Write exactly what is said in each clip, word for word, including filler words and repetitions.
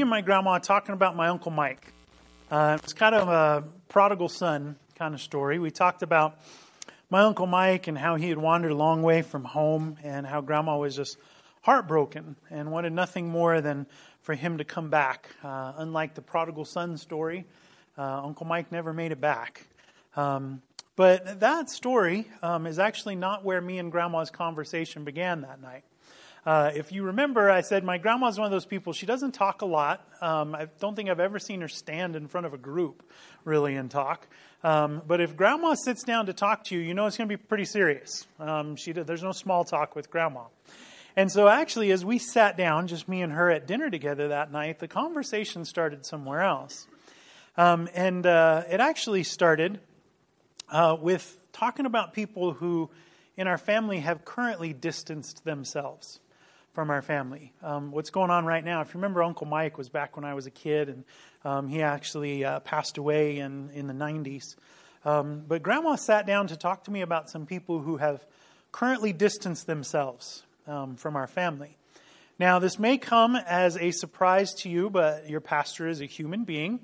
and my grandma talking about my Uncle Mike. Uh, it's kind of a prodigal son kind of story. We talked about my Uncle Mike and how he had wandered a long way from home and how grandma was just heartbroken and wanted nothing more than for him to come back. Uh, unlike the prodigal son story, uh, Uncle Mike never made it back. Um, but that story um, is actually not where me and grandma's conversation began that night. Uh, if you remember, I said my grandma's one of those people, she doesn't talk a lot. Um, I don't think I've ever seen her stand in front of a group, really, and talk. Um, but if grandma sits down to talk to you, you know it's going to be pretty serious. Um, she There's no small talk with grandma. And so actually, as we sat down, just me and her at dinner together that night, the conversation started somewhere else. Um, and uh, it actually started uh, with talking about people who in our family have currently distanced themselves from our family. Um, what's going on right now, if you remember, Uncle Mike was back when I was a kid, and um, he actually uh, passed away in, in the nineties. Um, but Grandma sat down to talk to me about some people who have currently distanced themselves um, from our family. Now, this may come as a surprise to you, but your pastor is a human being.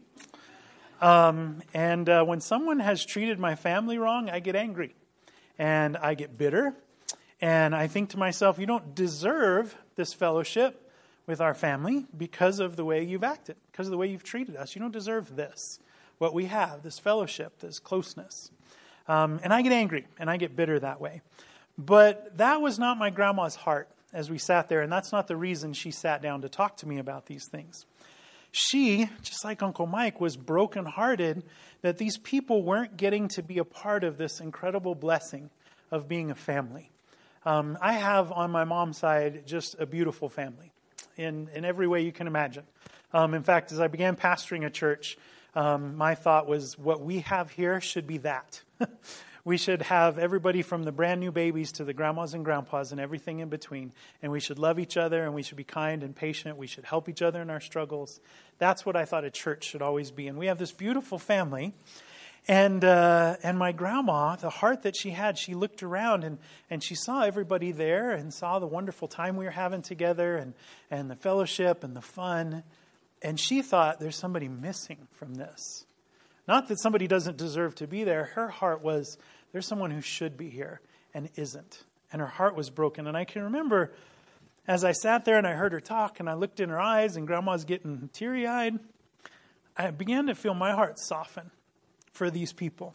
Um, and uh, when someone has treated my family wrong, I get angry, and I get bitter. And I think to myself, you don't deserve this fellowship with our family because of the way you've acted, because of the way you've treated us. You don't deserve this, what we have, this fellowship, this closeness. Um, and I get angry, and I get bitter that way. But that was not my grandma's heart as we sat there, and that's not the reason she sat down to talk to me about these things. She, just like Uncle Mike, was brokenhearted that these people weren't getting to be a part of this incredible blessing of being a family. Um, I have on my mom's side just a beautiful family in, in every way you can imagine. Um, in fact, as I began pastoring a church, um, my thought was what we have here should be that. We should have everybody from the brand new babies to the grandmas and grandpas and everything in between. And we should love each other, and we should be kind and patient. We should help each other in our struggles. That's what I thought a church should always be. And we have this beautiful family. And uh, and my grandma, the heart that she had, she looked around and, and she saw everybody there and saw the wonderful time we were having together and, and the fellowship and the fun. And she thought there's somebody missing from this. Not that somebody doesn't deserve to be there. Her heart was, there's someone who should be here and isn't. And her heart was broken. And I can remember as I sat there and I heard her talk and I looked in her eyes and grandma's getting teary-eyed, I began to feel my heart soften for these people.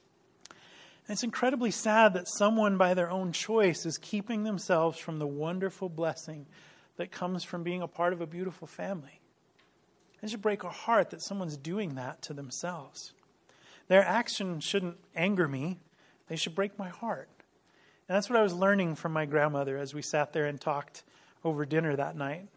And it's incredibly sad that someone by their own choice is keeping themselves from the wonderful blessing that comes from being a part of a beautiful family. It should break our heart that someone's doing that to themselves. Their action shouldn't anger me. They should break my heart. And that's what I was learning from my grandmother as we sat there and talked over dinner that night.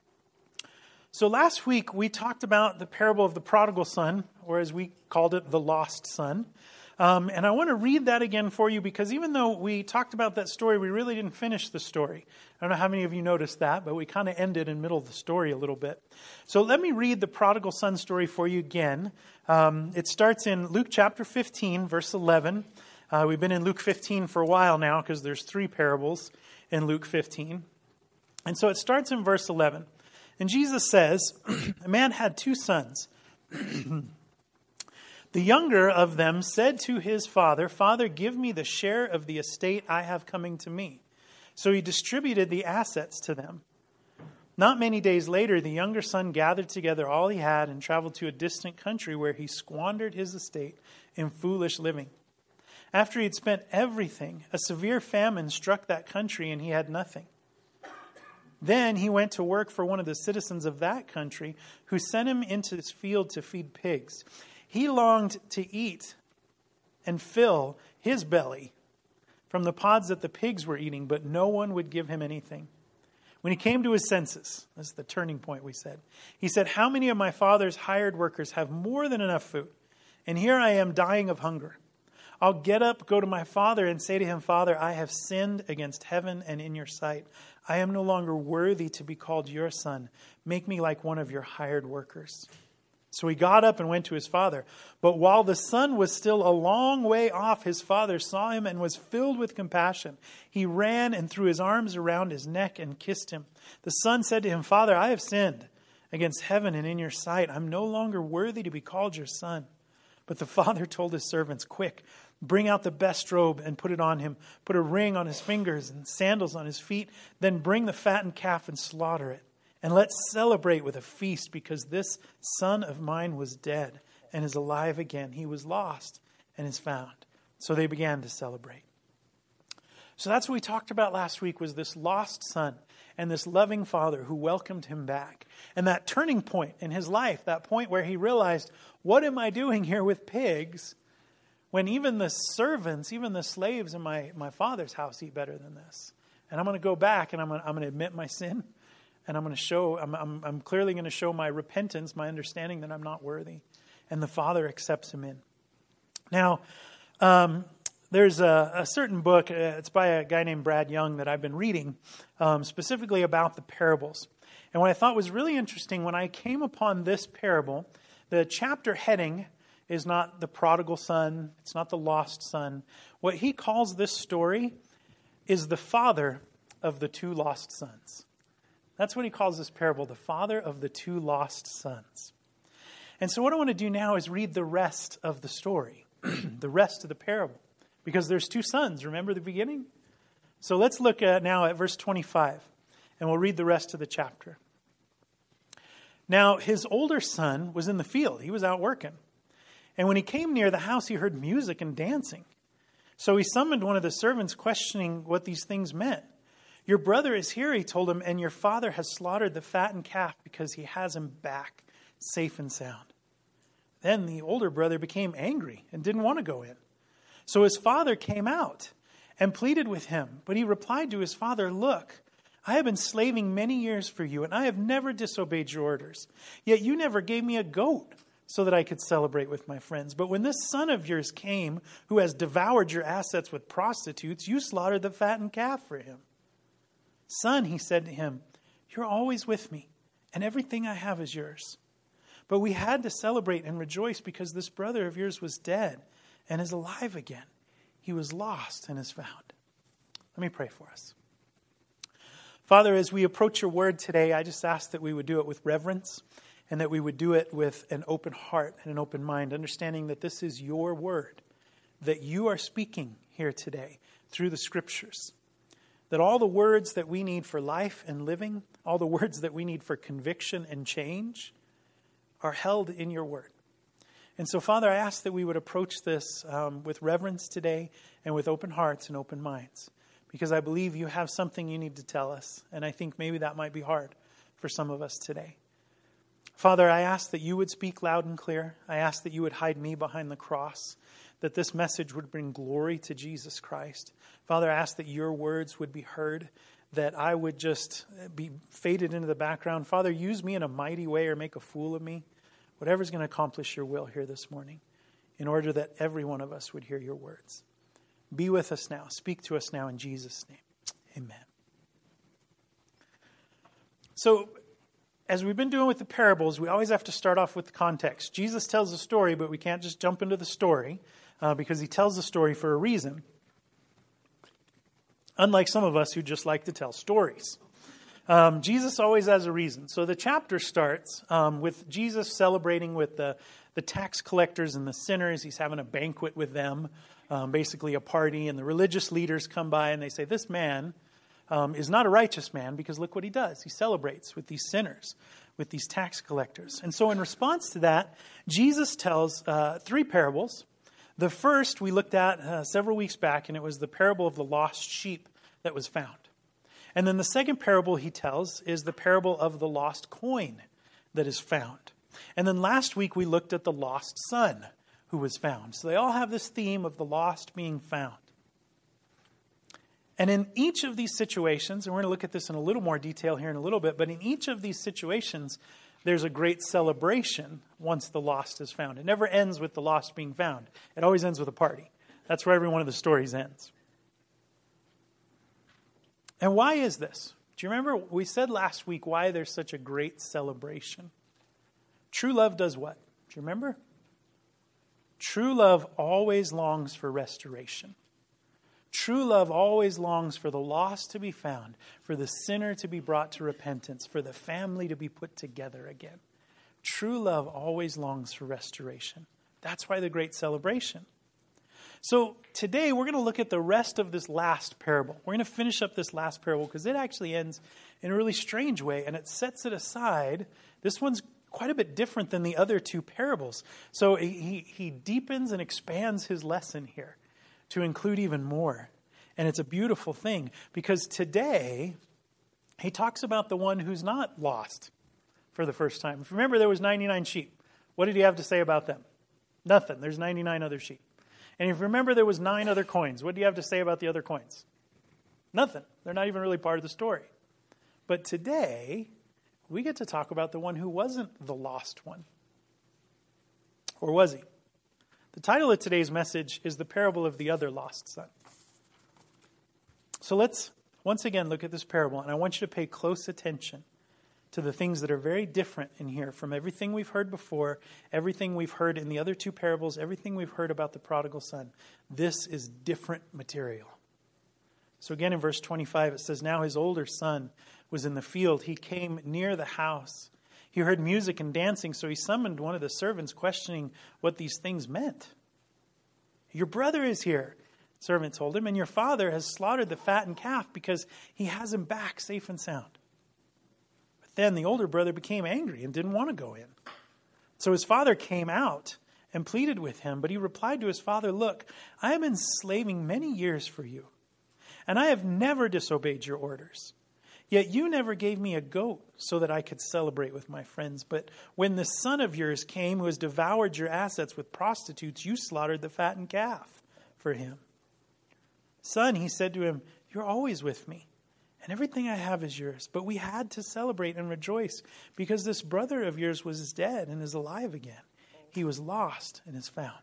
So last week, we talked about the parable of the prodigal son, or as we called it, the lost son. Um, and I want to read that again for you because even though we talked about that story, we really didn't finish the story. I don't know how many of you noticed that, but we kind of ended in the middle of the story a little bit. So let me read the prodigal son story for you again. Um, it starts in Luke chapter fifteen, verse eleven. Uh, we've been in Luke fifteen for a while now because there's three parables in Luke fifteen. And so it starts in verse eleven. And Jesus says, a man had two sons. The younger of them said to his father, "Father, give me the share of the estate I have coming to me." So he distributed the assets to them. Not many days later, the younger son gathered together all he had and traveled to a distant country where he squandered his estate in foolish living. After he had spent everything, a severe famine struck that country and he had nothing. Then he went to work for one of the citizens of that country who sent him into his field to feed pigs. He longed to eat and fill his belly from the pods that the pigs were eating, but no one would give him anything. When he came to his senses, this is the turning point we said, he said, "How many of my father's hired workers have more than enough food? And here I am dying of hunger. I'll get up, go to my father, and say to him, 'Father, I have sinned against heaven and in your sight. I am no longer worthy to be called your son. Make me like one of your hired workers.' So he got up and went to his father. But while the son was still a long way off, his father saw him and was filled with compassion. He ran and threw his arms around his neck and kissed him. The son said to him, 'Father, I have sinned against heaven and in your sight. I'm no longer worthy to be called your son." But the father told his servants, "Quick, bring out the best robe and put it on him. Put a ring on his fingers and sandals on his feet. Then bring the fattened calf and slaughter it. And let's celebrate with a feast, because this son of mine was dead and is alive again. He was lost and is found." So they began to celebrate. So that's what we talked about last week, was this lost son and this loving father who welcomed him back. And that turning point in his life, that point where he realized, what am I doing here with pigs when even the servants, even the slaves in my, my father's house eat better than this? And I'm going to go back and I'm going to, I'm going to admit my sin. And I'm going to show, I'm, I'm, I'm clearly going to show my repentance, my understanding that I'm not worthy. And the father accepts him in. Now, um, there's a, a certain book, uh, it's by a guy named Brad Young, that I've been reading, um, specifically about the parables. And what I thought was really interesting, when I came upon this parable, the chapter heading is not the prodigal son, it's not the lost son. What he calls this story is the father of the two lost sons. That's what he calls this parable, the father of the two lost sons. And so what I want to do now is read the rest of the story, the rest of the parable. Because there's two sons, remember the beginning? So let's look at now at verse twenty-five, and we'll read the rest of the chapter. "Now his older son was in the field. He was out working. And when he came near the house, he heard music and dancing. So he summoned one of the servants, questioning what these things meant. 'Your brother is here,' he told him, 'and your father has slaughtered the fattened calf because he has him back safe and sound.' Then the older brother became angry and didn't want to go in. So his father came out and pleaded with him. But he replied to his father, 'Look, I have been slaving many years for you, and I have never disobeyed your orders. Yet you never gave me a goat so that I could celebrate with my friends. But when this son of yours came, who has devoured your assets with prostitutes, you slaughtered the fattened calf for him.' 'Son,' he said to him, 'you're always with me, and everything I have is yours. But we had to celebrate and rejoice because this brother of yours was dead and is alive again. He was lost and is found.'" Let me pray for us. Father, as we approach your word today, I just ask that we would do it with reverence and that we would do it with an open heart and an open mind, understanding that this is your word, that you are speaking here today through the scriptures, that all the words that we need for life and living, all the words that we need for conviction and change are held in your word. And so, Father, I ask that we would approach this um, with reverence today and with open hearts and open minds, because I believe you have something you need to tell us, and I think maybe that might be hard for some of us today. Father, I ask that you would speak loud and clear. I ask that you would hide me behind the cross, that this message would bring glory to Jesus Christ. Father, I ask that your words would be heard, that I would just be faded into the background. Father, use me in a mighty way or make a fool of me. Whatever's going to accomplish your will here this morning, in order that every one of us would hear your words. Be with us now. Speak to us now in Jesus' name. Amen. So, as we've been doing with the parables, we always have to start off with the context. Jesus tells a story, but we can't just jump into the story uh, because he tells the story for a reason. Unlike some of us who just like to tell stories. Um, Jesus always has a reason. So the chapter starts um, with Jesus celebrating with the, the tax collectors and the sinners. He's having a banquet with them, um, basically a party. And the religious leaders come by and they say, this man um, is not a righteous man because look what he does. He celebrates with these sinners, with these tax collectors. And so in response to that, Jesus tells uh, three parables. The first we looked at uh, several weeks back, and it was the parable of the lost sheep that was found. And then the second parable he tells is the parable of the lost coin that is found. And then last week we looked at the lost son who was found. So they all have this theme of the lost being found. And in each of these situations, and we're going to look at this in a little more detail here in a little bit, but in each of these situations, there's a great celebration once the lost is found. It never ends with the lost being found. It always ends with a party. That's where every one of the stories ends. And why is this? Do you remember we said last week why there's such a great celebration? True love does what? Do you remember? True love always longs for restoration. True love always longs for the lost to be found, for the sinner to be brought to repentance, for the family to be put together again. True love always longs for restoration. That's why the great celebration. So today we're going to look at the rest of this last parable. We're going to finish up this last parable because it actually ends in a really strange way, and it sets it aside. This one's quite a bit different than the other two parables. So he, he deepens and expands his lesson here to include even more. And it's a beautiful thing because today he talks about the one who's not lost for the first time. If you remember, there was ninety-nine sheep. What did he have to say about them? Nothing. There's ninety-nine other sheep. And if you remember, there was nine other coins. What do you have to say about the other coins? Nothing. They're not even really part of the story. But today, we get to talk about the one who wasn't the lost one. Or was he? The title of today's message is The Parable of the Other Lost Son. So let's once again look at this parable, and I want you to pay close attention to the things that are very different in here from everything we've heard before, everything we've heard in the other two parables, everything we've heard about the prodigal son. This is different material. So again in verse twenty-five it says, "Now his older son was in the field. He came near the house. He heard music and dancing, so he summoned one of the servants, questioning what these things meant. 'Your brother is here,' the servant told him, 'and your father has slaughtered the fattened calf because he has him back safe and sound.' Then the older brother became angry and didn't want to go in. So his father came out and pleaded with him, but he replied to his father, 'Look, I have been slaving many years for you, and I have never disobeyed your orders. Yet you never gave me a goat so that I could celebrate with my friends. But when the son of yours came who has devoured your assets with prostitutes, you slaughtered the fattened calf for him.' 'Son,' he said to him, 'you're always with me, and everything I have is yours. But we had to celebrate and rejoice because this brother of yours was dead and is alive again. He was lost and is found.'"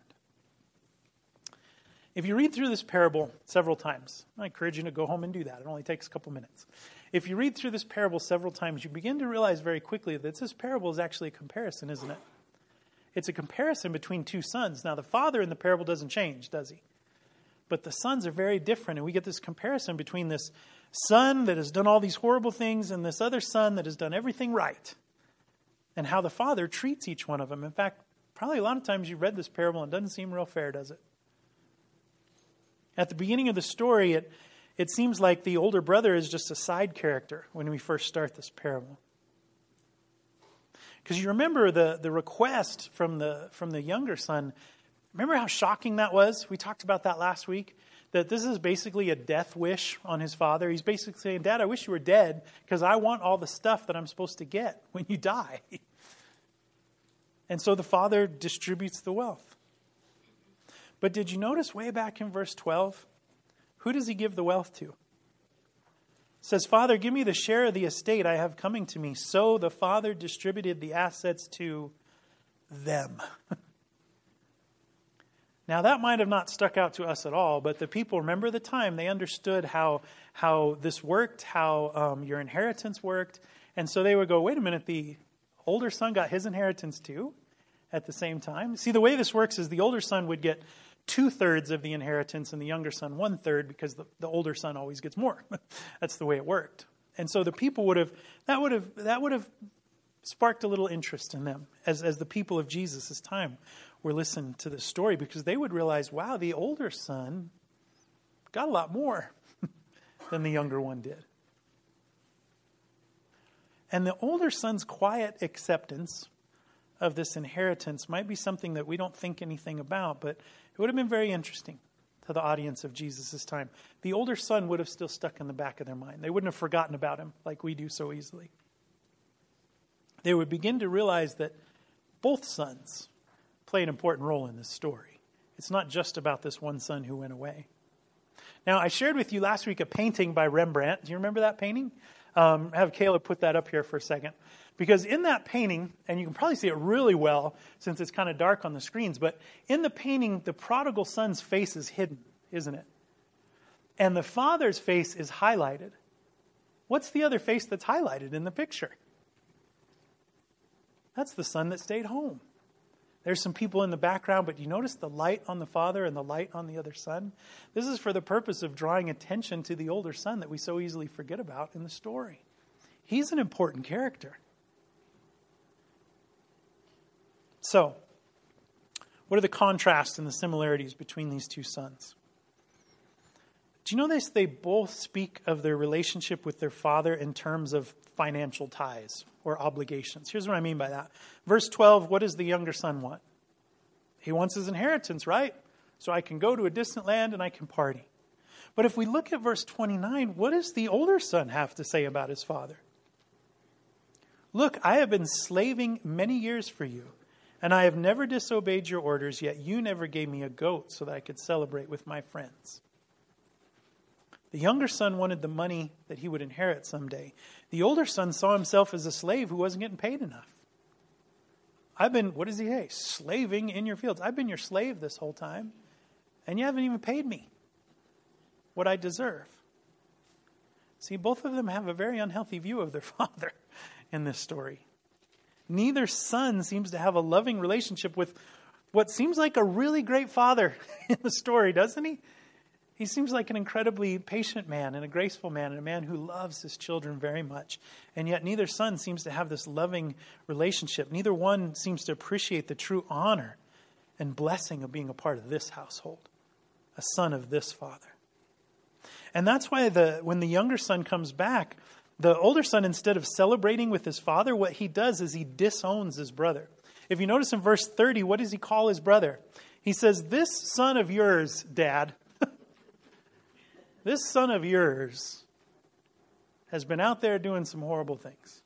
If you read through this parable several times, I encourage you to go home and do that. It only takes a couple minutes. If you read through this parable several times, you begin to realize very quickly that this parable is actually a comparison, isn't it? It's a comparison between two sons. Now, the father in the parable doesn't change, does he? But the sons are very different, and we get this comparison between this son that has done all these horrible things and this other son that has done everything right, and how the father treats each one of them. In fact, probably a lot of times you've read this parable and it doesn't seem real fair, does it? At the beginning of the story, it, it seems like the older brother is just a side character when we first start this parable. Because you remember the, the request from the, from the younger son. Remember how shocking that was? We talked about that last week. That this is basically a death wish on his father. He's basically saying, "Dad, I wish you were dead because I want all the stuff that I'm supposed to get when you die." And so the father distributes the wealth. But did you notice way back in verse twelve, who does he give the wealth to? It says, "Father, give me the share of the estate I have coming to me." So the father distributed the assets to them. Now, that might have not stuck out to us at all, but the people, remember the time, they understood how how this worked, how um, your inheritance worked. And so they would go, wait a minute, the older son got his inheritance too at the same time? See, the way this works is the older son would get two-thirds of the inheritance and the younger son one-third because the, the older son always gets more. That's the way it worked. And so the people would have, that would have, that would have sparked a little interest in them as, as the people of Jesus' time were listening to this story, because they would realize, wow, the older son got a lot more than the younger one did. And the older son's quiet acceptance of this inheritance might be something that we don't think anything about, but it would have been very interesting to the audience of Jesus' time. The older son would have still stuck in the back of their mind. They wouldn't have forgotten about him like we do so easily. They would begin to realize that both sons play an important role in this story. It's not just about this one son who went away. Now, I shared with you last week a painting by Rembrandt. Do you remember that painting? Um, have Caleb put that up here for a second. Because in that painting, and you can probably see it really well since it's kind of dark on the screens, but in the painting, the prodigal son's face is hidden, isn't it? And the father's face is highlighted. What's the other face that's highlighted in the picture? That's the son that stayed home. There's some people in the background, but you notice the light on the father and the light on the other son? This is for the purpose of drawing attention to the older son that we so easily forget about in the story. He's an important character. So, what are the contrasts and the similarities between these two sons? Do you know this? They both speak of their relationship with their father in terms of financial ties or obligations. Here's what I mean by that. Verse twelve, what does the younger son want? He wants his inheritance, right? So I can go to a distant land and I can party. But if we look at verse twenty-nine, what does the older son have to say about his father? Look, I have been slaving many years for you, and I have never disobeyed your orders, yet you never gave me a goat so that I could celebrate with my friends. The younger son wanted the money that he would inherit someday. The older son saw himself as a slave who wasn't getting paid enough. I've been, what does he say? Slaving in your fields. I've been your slave this whole time, and you haven't even paid me what I deserve. See, both of them have a very unhealthy view of their father in this story. Neither son seems to have a loving relationship with what seems like a really great father in the story, doesn't he? He seems like an incredibly patient man and a graceful man and a man who loves his children very much. And yet neither son seems to have this loving relationship. Neither one seems to appreciate the true honor and blessing of being a part of this household, a son of this father. And that's why the when the younger son comes back, the older son, instead of celebrating with his father, what he does is he disowns his brother. If you notice in verse thirty, what does he call his brother? He says, "This son of yours, Dad, this son of yours has been out there doing some horrible things."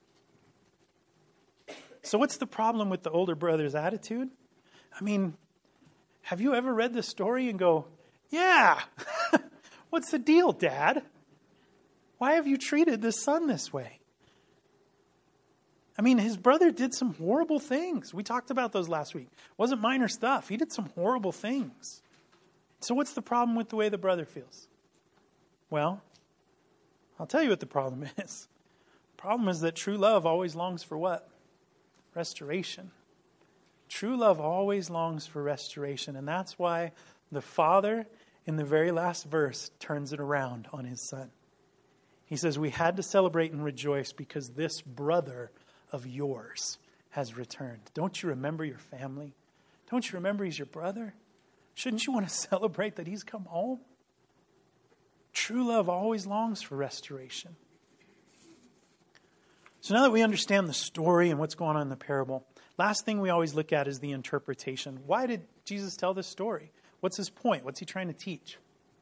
So what's the problem with the older brother's attitude? I mean, have you ever read this story and go, yeah, what's the deal, Dad? Why have you treated this son this way? I mean, his brother did some horrible things. We talked about those last week. It wasn't minor stuff. He did some horrible things. So what's the problem with the way the brother feels? Well, I'll tell you what the problem is. The problem is that true love always longs for what? Restoration. True love always longs for restoration. And that's why the father, in the very last verse, turns it around on his son. He says, we had to celebrate and rejoice because this brother of yours has returned. Don't you remember your family? Don't you remember he's your brother? Shouldn't you want to celebrate that he's come home? True love always longs for restoration. So now that we understand the story and what's going on in the parable, last thing we always look at is the interpretation. Why did Jesus tell this story? What's his point? What's he trying to teach?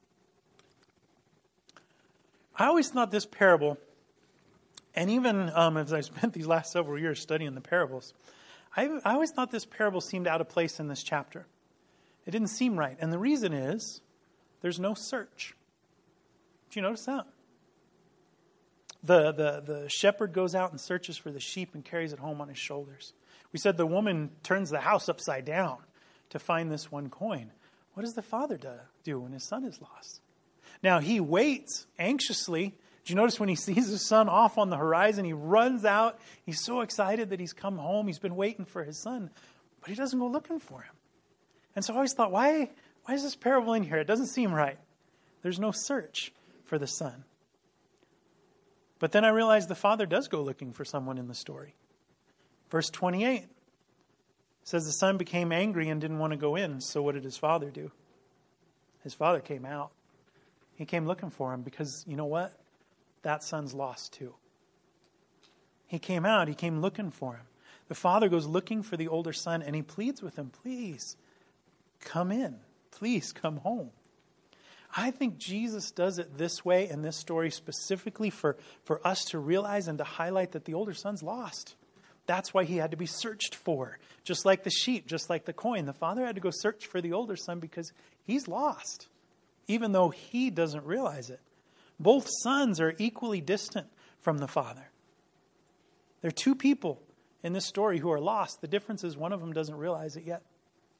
I always thought this parable, and even um, as I spent these last several years studying the parables, I, I always thought this parable seemed out of place in this chapter. It didn't seem right. And the reason is there's no search. Did you notice that? The, the, the shepherd goes out and searches for the sheep and carries it home on his shoulders. We said the woman turns the house upside down to find this one coin. What does the father do when his son is lost? Now, he waits anxiously. Did you notice when he sees his son off on the horizon, he runs out. He's so excited that he's come home. He's been waiting for his son, but he doesn't go looking for him. And so I always thought, why, why is this parable in here? It doesn't seem right. There's no search for the son. But then I realized the father does go looking for someone in the story. Verse twenty-eight says the son became angry and didn't want to go in. So what did his father do? His father came out. He came looking for him because, you know what? That son's lost too. He came out. He came looking for him. The father goes looking for the older son and he pleads with him, please come in. Please come home. I think Jesus does it this way in this story specifically for, for us to realize and to highlight that the older son's lost. That's why he had to be searched for. Just like the sheep, just like the coin. The father had to go search for the older son because he's lost, even though he doesn't realize it. Both sons are equally distant from the father. There are two people in this story who are lost. The difference is one of them doesn't realize it yet.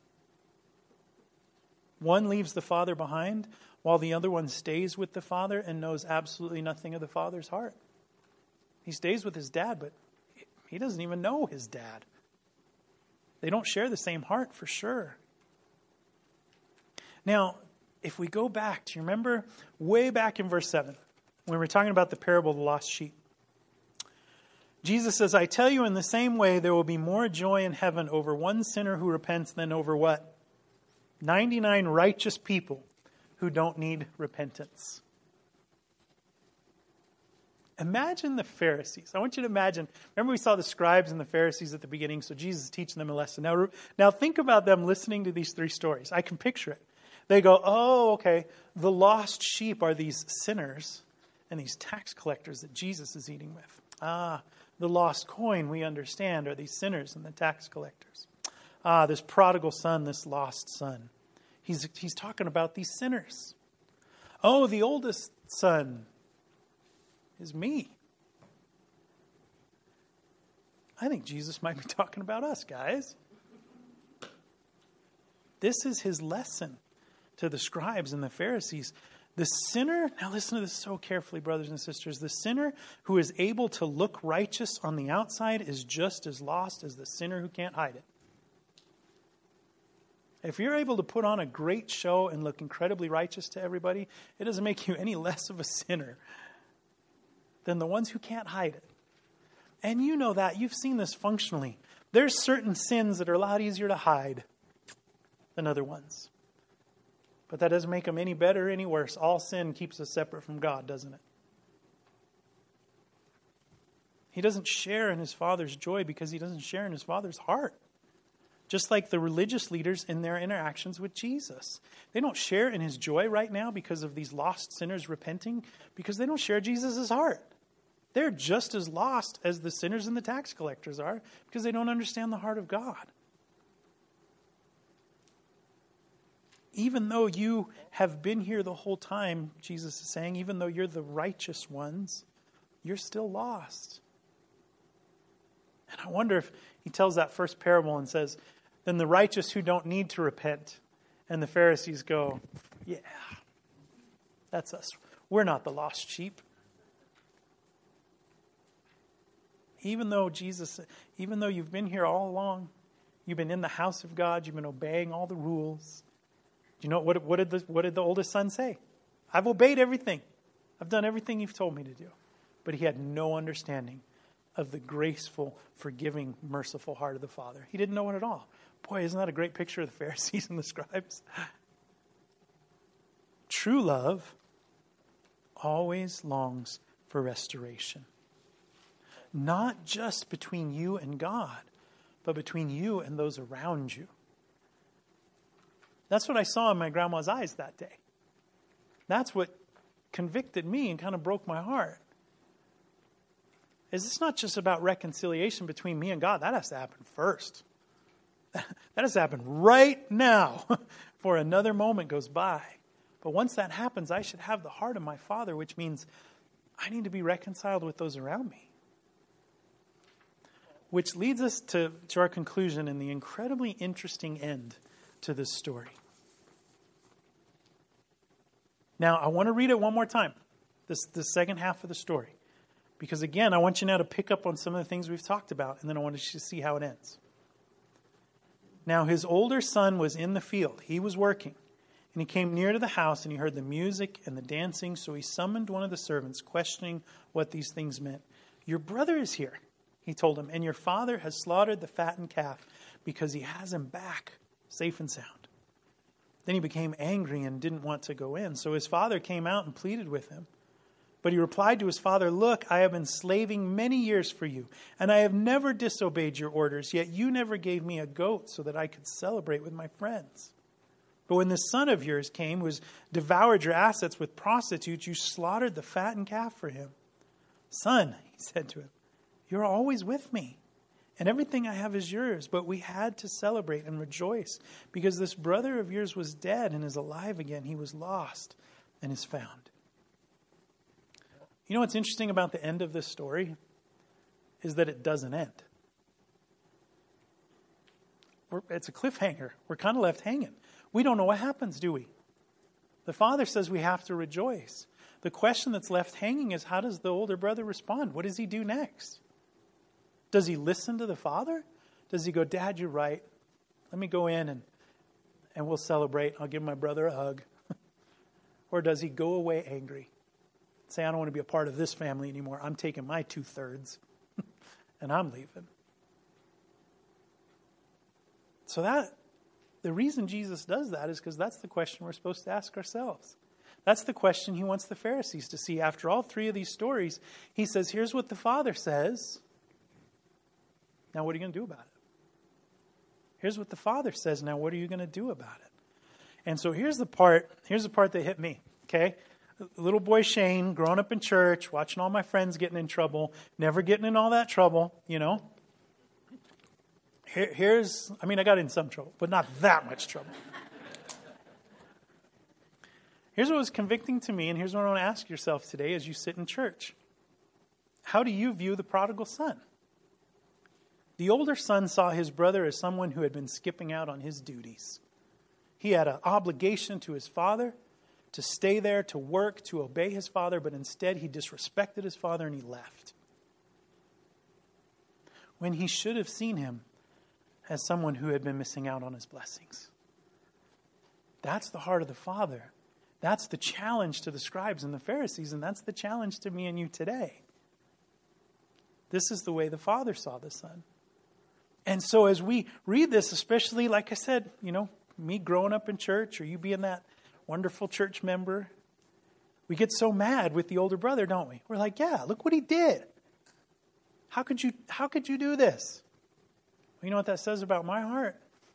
One leaves the father behind, while the other one stays with the father and knows absolutely nothing of the father's heart. He stays with his dad, but he doesn't even know his dad. They don't share the same heart for sure. Now, if we go back, do you remember way back in verse seven, when we're talking about the parable of the lost sheep? Jesus says, I tell you, in the same way, there will be more joy in heaven over one sinner who repents than over what? ninety-nine righteous people who don't need repentance. Imagine the Pharisees. I want you to imagine. Remember we saw the scribes and the Pharisees at the beginning, so Jesus is teaching them a lesson. Now, now think about them listening to these three stories. I can picture it. They go, oh, okay, the lost sheep are these sinners and these tax collectors that Jesus is eating with. Ah, the lost coin, we understand, are these sinners and the tax collectors. Ah, this prodigal son, this lost son. He's, he's talking about these sinners. Oh, the oldest son is me. I think Jesus might be talking about us, guys. This is his lesson to the scribes and the Pharisees. The sinner, now listen to this so carefully, brothers and sisters. The sinner who is able to look righteous on the outside is just as lost as the sinner who can't hide it. If you're able to put on a great show and look incredibly righteous to everybody, it doesn't make you any less of a sinner than the ones who can't hide it. And you know that. You've seen this functionally. There's certain sins that are a lot easier to hide than other ones. But that doesn't make them any better or any worse. All sin keeps us separate from God, doesn't it? He doesn't share in his Father's joy because he doesn't share in his Father's heart. Just like the religious leaders in their interactions with Jesus. They don't share in his joy right now because of these lost sinners repenting, because they don't share Jesus' heart. They're just as lost as the sinners and the tax collectors are because they don't understand the heart of God. Even though you have been here the whole time, Jesus is saying, even though you're the righteous ones, you're still lost. And I wonder if he tells that first parable and says, then the righteous who don't need to repent. And the Pharisees go, yeah, that's us. We're not the lost sheep. Even though Jesus, even though you've been here all along, you've been in the house of God, you've been obeying all the rules. Do you know what, what did the what did the oldest son say? I've obeyed everything. I've done everything you've told me to do. But he had no understanding of the graceful, forgiving, merciful heart of the Father. He didn't know it at all. Boy, isn't that a great picture of the Pharisees and the scribes? True love always longs for restoration. Not just between you and God, but between you and those around you. That's what I saw in my grandma's eyes that day. That's what convicted me and kind of broke my heart. Is this not just about reconciliation between me and God? That has to happen first. That has to happen right now before another moment goes by. But once that happens, I should have the heart of my Father, which means I need to be reconciled with those around me. Which leads us to, to our conclusion and the incredibly interesting end to this story. Now, I want to read it one more time, this the second half of the story. Because again, I want you now to pick up on some of the things we've talked about, and then I want you to see how it ends. Now, his older son was in the field. He was working. And he came near to the house, and he heard the music and the dancing. So he summoned one of the servants, questioning what these things meant. Your brother is here, he told him, and your father has slaughtered the fattened calf because he has him back, safe and sound. Then he became angry and didn't want to go in. So his father came out and pleaded with him. But he replied to his father, look, I have been slaving many years for you, and I have never disobeyed your orders, yet you never gave me a goat so that I could celebrate with my friends. But when this son of yours came, who has devoured your assets with prostitutes, you slaughtered the fattened calf for him. Son, he said to him, you're always with me, and everything I have is yours. But we had to celebrate and rejoice, because this brother of yours was dead and is alive again. He was lost and is found. You know what's interesting about the end of this story is that it doesn't end. We're, it's a cliffhanger. We're kind of left hanging. We don't know what happens, do we? The father says we have to rejoice. The question that's left hanging is, how does the older brother respond? What does he do next? Does he listen to the father? Does he go, Dad, you're right. Let me go in and, and we'll celebrate. I'll give my brother a hug. Or does he go away angry? Say, I don't want to be a part of this family anymore. I'm taking my two-thirds and I'm leaving. So that, the reason Jesus does that is because that's the question we're supposed to ask ourselves. That's the question he wants the Pharisees to see. After all three of these stories, he says, here's what the Father says. Now what are you going to do about it? Here's what the Father says. Now what are you going to do about it? And so here's the part, here's the part that hit me, okay? Little boy Shane, growing up in church, watching all my friends getting in trouble, never getting in all that trouble, you know. Here, here's, I mean, I got in some trouble, but not that much trouble. Here's what was convicting to me, and here's what I want to ask yourself today as you sit in church. How do you view the prodigal son? The older son saw his brother as someone who had been skipping out on his duties. He had an obligation to his father to stay there, to work, to obey his father, but instead he disrespected his father and he left. When he should have seen him as someone who had been missing out on his blessings. That's the heart of the Father. That's the challenge to the scribes and the Pharisees, and that's the challenge to me and you today. This is the way the Father saw the Son. And so as we read this, especially, like I said, you know, me growing up in church or you being that wonderful church member, we get so mad with the older brother, don't we? We're like, yeah, look what he did. How could you, how could you do this? Well, you know what that says about my heart?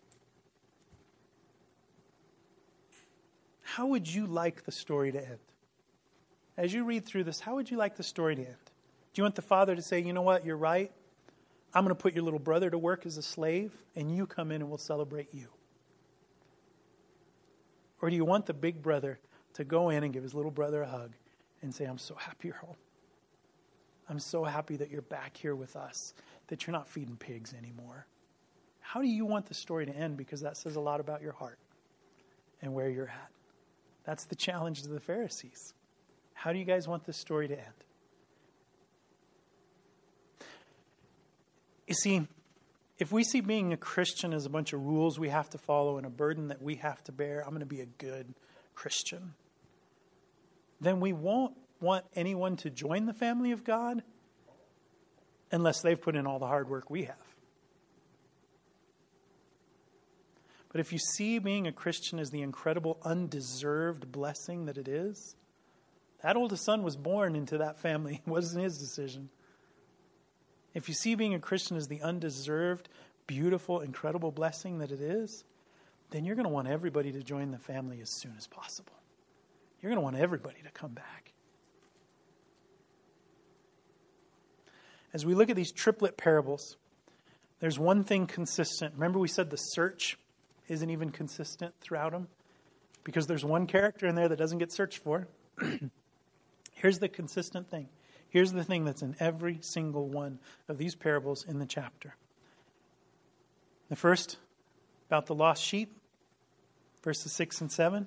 How would you like the story to end? As you read through this, how would you like the story to end? Do you want the father to say, you know what, you're right. I'm going to put your little brother to work as a slave, and you come in and we'll celebrate you? Or do you want the big brother to go in and give his little brother a hug and say, I'm so happy you're home. I'm so happy that you're back here with us, that you're not feeding pigs anymore. How do you want the story to end? Because that says a lot about your heart and where you're at. That's the challenge to the Pharisees. How do you guys want this story to end? You see, if we see being a Christian as a bunch of rules we have to follow and a burden that we have to bear, I'm going to be a good Christian, then we won't want anyone to join the family of God unless they've put in all the hard work we have. But if you see being a Christian as the incredible undeserved blessing that it is, that oldest son was born into that family. It wasn't his decision. If you see being a Christian as the undeserved, beautiful, incredible blessing that it is, then you're going to want everybody to join the family as soon as possible. You're going to want everybody to come back. As we look at these triplet parables, there's one thing consistent. Remember we said the search isn't even consistent throughout them? Because there's one character in there that doesn't get searched for. Here's the consistent thing. Here's the thing that's in every single one of these parables in the chapter. The first, about the lost sheep, verses six and seven.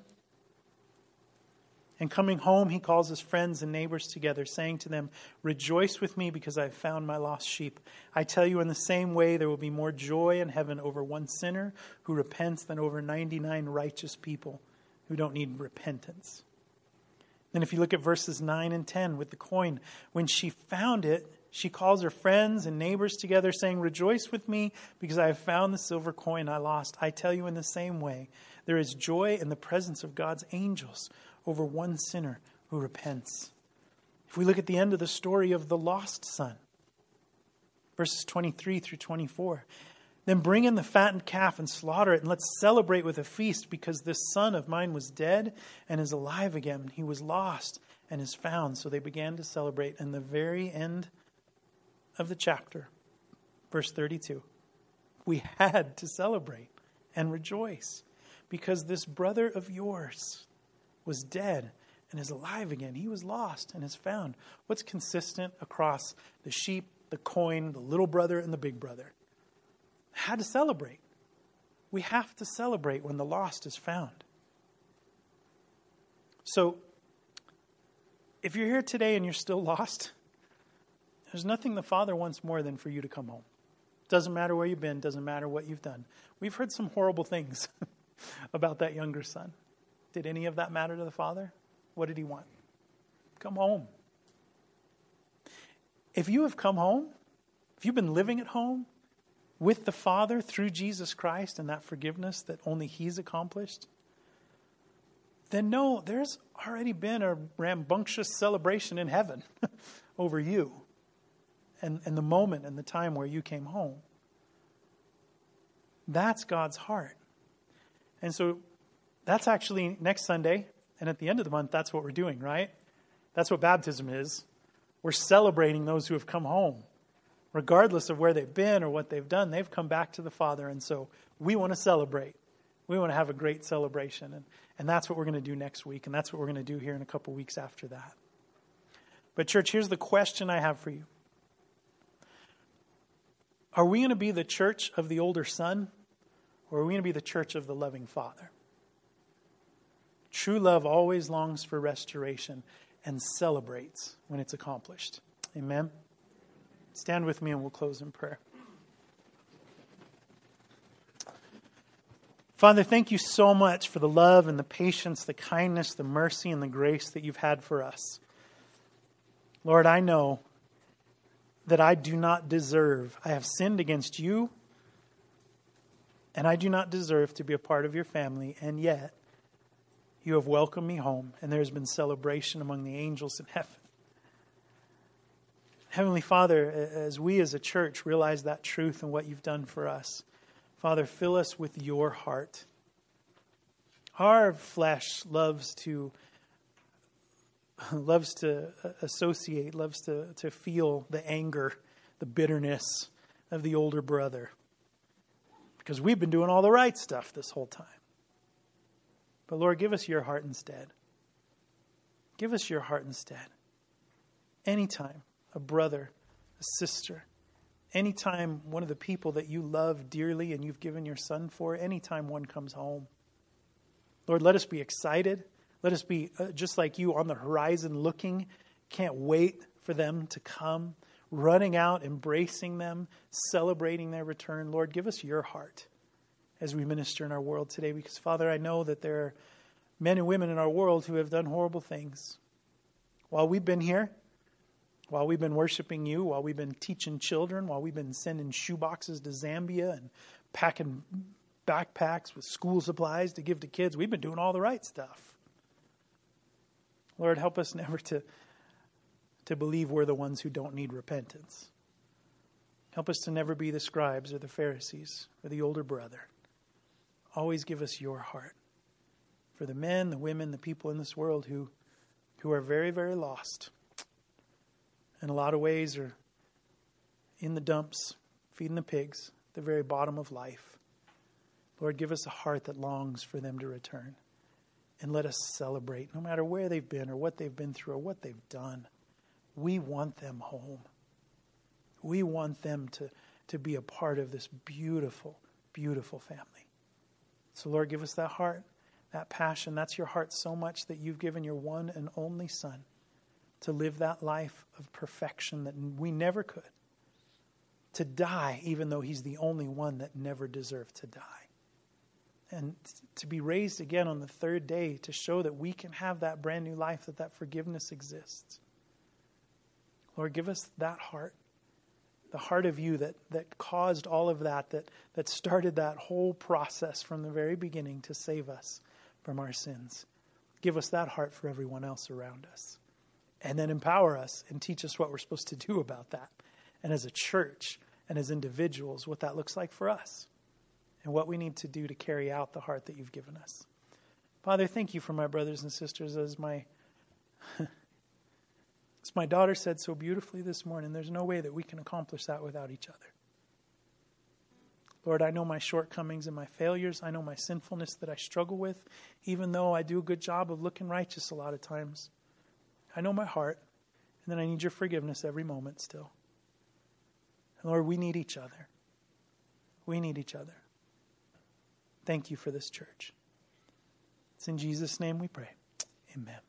And coming home, he calls his friends and neighbors together, saying to them, rejoice with me because I have found my lost sheep. I tell you, in the same way, there will be more joy in heaven over one sinner who repents than over ninety-nine righteous people who don't need repentance. Then if you look at verses nine and ten with the coin, when she found it, she calls her friends and neighbors together, saying, rejoice with me because I have found the silver coin I lost. I tell you, in the same way, there is joy in the presence of God's angels over one sinner who repents. If we look at the end of the story of the lost son, verses twenty-three through twenty-four, then bring in the fattened calf and slaughter it, and let's celebrate with a feast, because this son of mine was dead and is alive again. He was lost and is found. So they began to celebrate. And the very end of the chapter, verse thirty-two, we had to celebrate and rejoice because this brother of yours was dead and is alive again. He was lost and is found. What's consistent across the sheep, the coin, the little brother, and the big brother? Had to celebrate. We have to celebrate when the lost is found. So, if you're here today and you're still lost, there's nothing the Father wants more than for you to come home. Doesn't matter where you've been, doesn't matter what you've done. We've heard some horrible things about that younger son. Did any of that matter to the father? What did he want? Come home. If you have come home, if you've been living at home with the Father through Jesus Christ and that forgiveness that only He's accomplished, then no, there's already been a rambunctious celebration in heaven over you and, and the moment and the time where you came home. That's God's heart. And so that's actually next Sunday, and at the end of the month, that's what we're doing, right? That's what baptism is. We're celebrating those who have come home. Regardless of where they've been or what they've done, they've come back to the Father. And so we want to celebrate. We want to have a great celebration. And, and that's what we're going to do next week. And that's what we're going to do here in a couple weeks after that. But church, here's the question I have for you. Are we going to be the church of the older son? Or are we going to be the church of the loving Father? True love always longs for restoration and celebrates when it's accomplished. Amen? Stand with me and we'll close in prayer. Father, thank you so much for the love and the patience, the kindness, the mercy, and the grace that you've had for us. Lord, I know that I do not deserve. I have sinned against you, and I do not deserve to be a part of your family, and yet you have welcomed me home, and there has been celebration among the angels in heaven. Heavenly Father, as we as a church realize that truth and what you've done for us, Father, fill us with your heart. Our flesh loves to loves to associate, loves to, to feel the anger, the bitterness of the older brother. Because we've been doing all the right stuff this whole time. But Lord, give us your heart instead. Give us your heart instead. Anytime a brother, a sister, anytime one of the people that you love dearly and you've given your son for, anytime one comes home, Lord, let us be excited. Let us be uh, just like you on the horizon looking, can't wait for them to come, running out, embracing them, celebrating their return. Lord, give us your heart as we minister in our world today. Because, Father, I know that there are men and women in our world who have done horrible things. While we've been here, while we've been worshiping you, while we've been teaching children, while we've been sending shoeboxes to Zambia and packing backpacks with school supplies to give to kids, we've been doing all the right stuff. Lord, help us never to, to believe we're the ones who don't need repentance. Help us to never be the scribes or the Pharisees or the older brother. Always give us your heart for the men, the women, the people in this world who, who are very, very lost. In a lot of ways are in the dumps, feeding the pigs, the very bottom of life. Lord, give us a heart that longs for them to return. And let us celebrate, no matter where they've been or what they've been through or what they've done. We want them home. We want them to, to be a part of this beautiful, beautiful family. So, Lord, give us that heart, that passion. That's your heart so much that you've given your one and only Son to live that life of perfection that we never could. To die, even though he's the only one that never deserved to die. And to be raised again on the third day to show that we can have that brand new life, that that forgiveness exists. Lord, give us that heart, the heart of you that, that caused all of that, that, that started that whole process from the very beginning to save us from our sins. Give us that heart for everyone else around us. And then empower us and teach us what we're supposed to do about that. And as a church and as individuals, what that looks like for us. And what we need to do to carry out the heart that you've given us. Father, thank you for my brothers and sisters. As my, as my daughter said so beautifully this morning, there's no way that we can accomplish that without each other. Lord, I know my shortcomings and my failures. I know my sinfulness that I struggle with, even though I do a good job of looking righteous a lot of times. I know my heart, and then I need your forgiveness every moment still. And Lord, we need each other. We need each other. Thank you for this church. It's in Jesus' name we pray. Amen.